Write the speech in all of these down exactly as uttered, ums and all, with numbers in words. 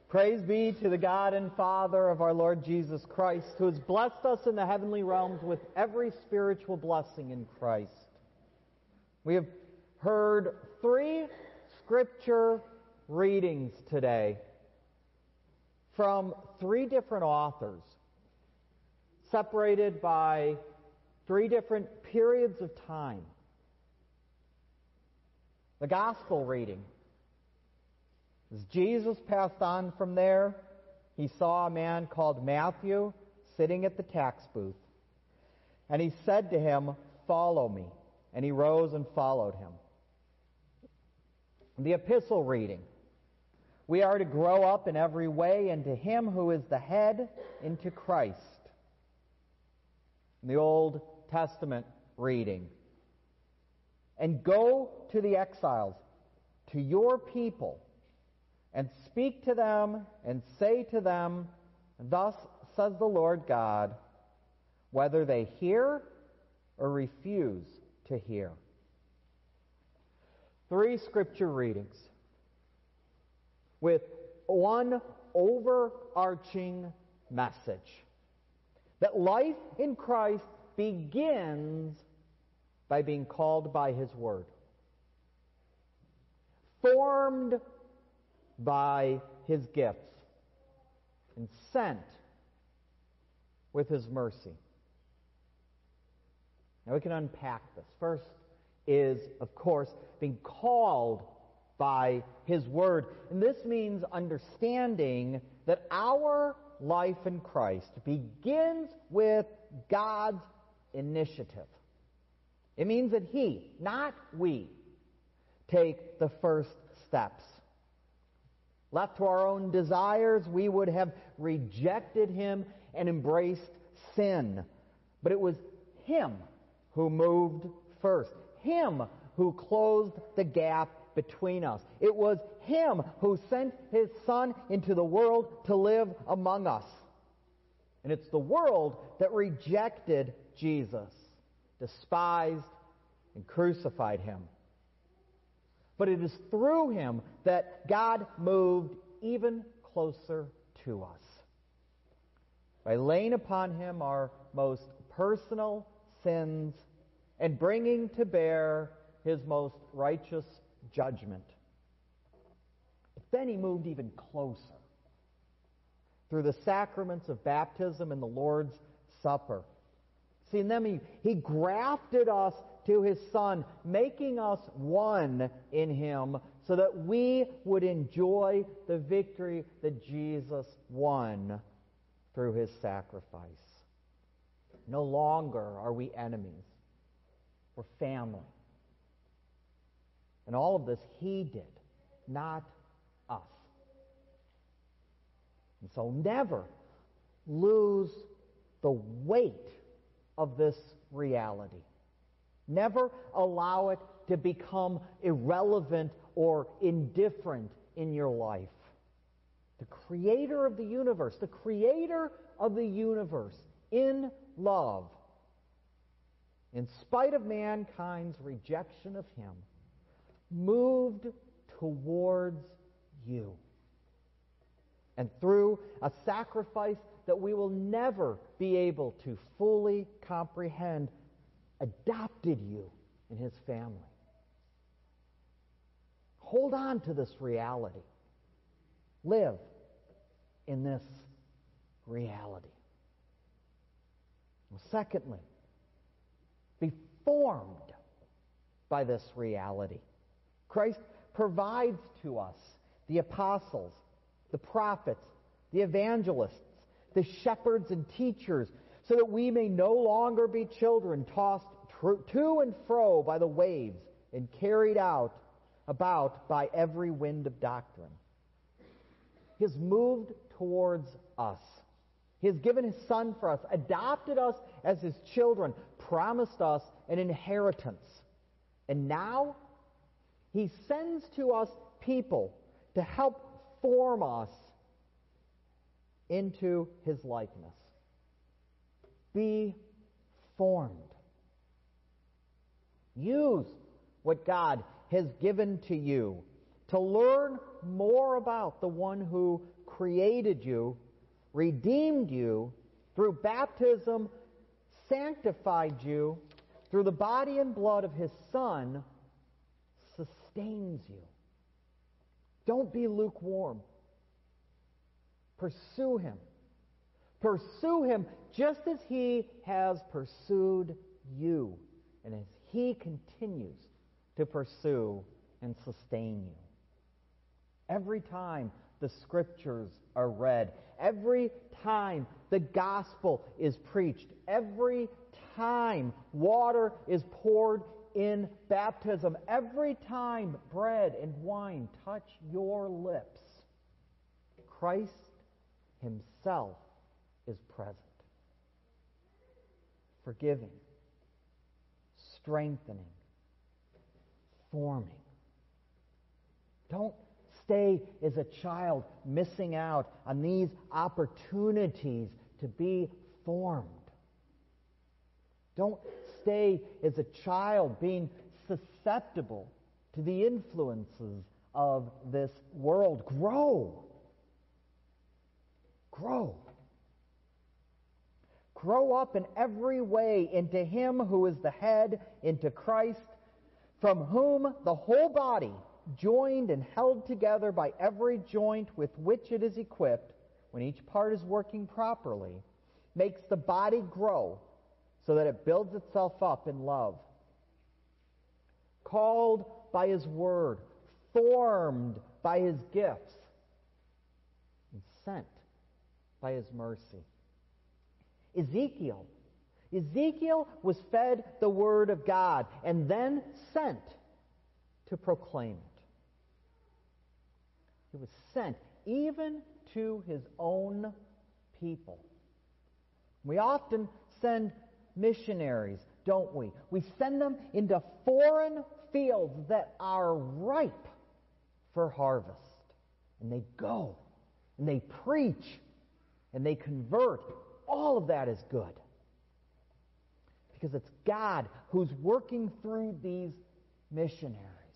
Praise be to the God and Father of our Lord Jesus Christ, who has blessed us in the heavenly realms with every spiritual blessing in Christ. We have heard three scripture readings today from three different authors, separated by three different periods of time. The gospel reading. As Jesus passed on from there, he saw a man called Matthew sitting at the tax booth. And he said to him, "Follow me." And he rose and followed him. The epistle reading. We are to grow up in every way into Him who is the head, into Christ. The Old Testament reading. And go to the exiles, to your people, and speak to them, and say to them, "Thus says the Lord God," whether they hear or refuse to hear. Three scripture readings with one overarching message. That life in Christ begins by being called by His Word. Formed by His gifts. And sent with His mercy. Now we can unpack this. First is, of course, being called by His Word. And this means understanding that our life in Christ begins with God's initiative. It means that He, not we, take the first steps. Left to our own desires, we would have rejected Him and embraced sin. But it was Him who moved first. Him who closed the gap between us. It was Him who sent His Son into the world to live among us. And it's the world that rejected Jesus, despised and crucified Him. But it is through Him that God moved even closer to us. By laying upon Him our most personal sins and bringing to bear His most righteous judgment. But then He moved even closer through the sacraments of baptism and the Lord's Supper. See, in them He, he grafted us to His Son, making us one in Him so that we would enjoy the victory that Jesus won through His sacrifice. No longer are we enemies. We're family. And all of this He did, not us. And so never lose the weight of this reality. Never allow it to become irrelevant or indifferent in your life. The Creator of the universe, the Creator of the universe, in love, in spite of mankind's rejection of Him, moved towards you. And through a sacrifice that we will never be able to fully comprehend, adopted you in His family. Hold on to this reality. Live in this reality. Well, secondly, be formed by this reality. Christ provides to us the apostles, the prophets, the evangelists, the shepherds and teachers, so that we may no longer be children tossed tr- to and fro by the waves and carried out about by every wind of doctrine. He has moved towards us. He has given His Son for us, adopted us as His children, promised us an inheritance. And now He sends to us people to help form us into His likeness. Be formed. Use what God has given to you to learn more about the one who created you, redeemed you, through baptism sanctified you, through the body and blood of His Son, sustains you. Don't be lukewarm. Pursue Him. Pursue Him just as He has pursued you, and as He continues to pursue and sustain you. Every time the Scriptures are read, every time the gospel is preached, every time water is poured in baptism, every time bread and wine touch your lips, Christ Himself is present, forgiving, strengthening, forming. Don't stay as a child missing out on these opportunities to be formed. Don't stay as a child being susceptible to the influences of this world. Grow. Grow. Grow up in every way into Him who is the head, into Christ, from whom the whole body, joined and held together by every joint with which it is equipped, when each part is working properly, makes the body grow so that it builds itself up in love. Called by His Word, formed by His gifts, and sent by His mercy. Ezekiel. Ezekiel was fed the Word of God and then sent to proclaim it. He was sent even to his own people. We often send missionaries, don't we? We send them into foreign fields that are ripe for harvest. And they go, and they preach, and they convert. All of that is good. Because it's God who's working through these missionaries.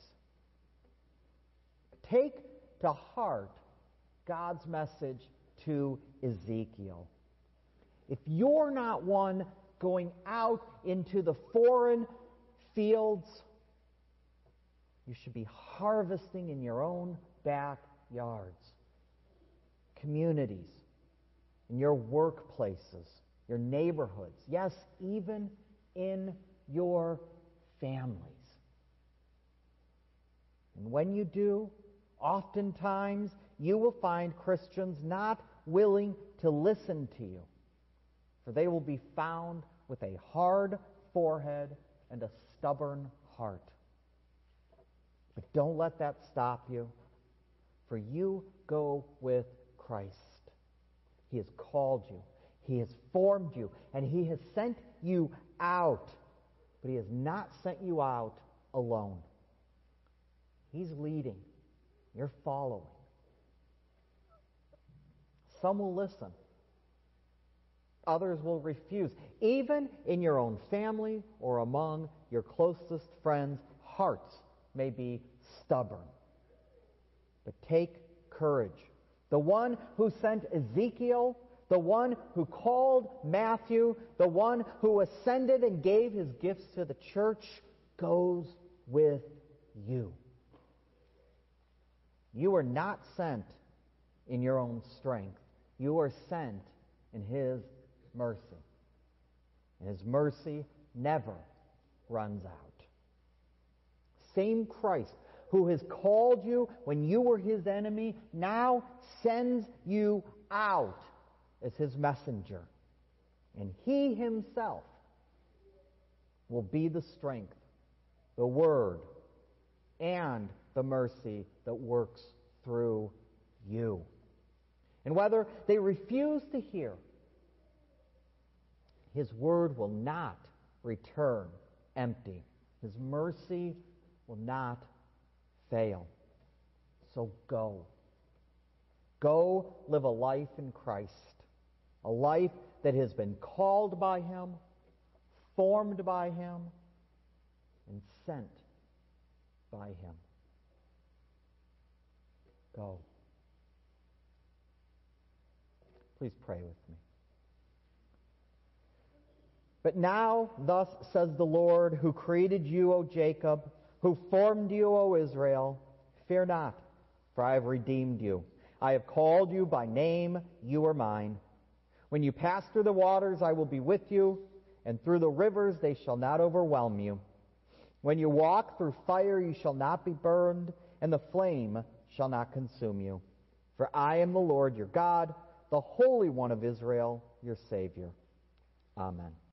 Take to heart God's message to Ezekiel. If you're not one going out into the foreign fields, you should be harvesting in your own backyards, communities, in your workplaces, your neighborhoods, yes, even in your families. And when you do, oftentimes you will find Christians not willing to listen to you, for they will be found with a hard forehead and a stubborn heart. But don't let that stop you, for you go with Christ. He has called you, He has formed you, and He has sent you out. But He has not sent you out alone. He's leading. You're following. Some will listen. Others will refuse. Even in your own family or among your closest friends, hearts may be stubborn. But take courage. The one who sent Ezekiel, the one who called Matthew, the one who ascended and gave his gifts to the church, goes with you. You are not sent in your own strength. You are sent in His mercy. And His mercy never runs out. Same Christ who has called you when you were His enemy now sends you out as His messenger. And He Himself will be the strength, the Word, and the mercy that works through you. And whether they refuse to hear, His Word will not return empty. His mercy will not fail. So go. Go live a life in Christ. A life that has been called by Him, formed by Him, and sent by Him. Go. Please pray with me. But now, thus says the Lord, who created you, O Jacob, who formed you, O Israel, fear not, for I have redeemed you. I have called you by name, you are mine. When you pass through the waters, I will be with you, and through the rivers they shall not overwhelm you. When you walk through fire, you shall not be burned, and the flame shall not consume you. For I am the Lord your God, the Holy One of Israel, your Savior. Amen.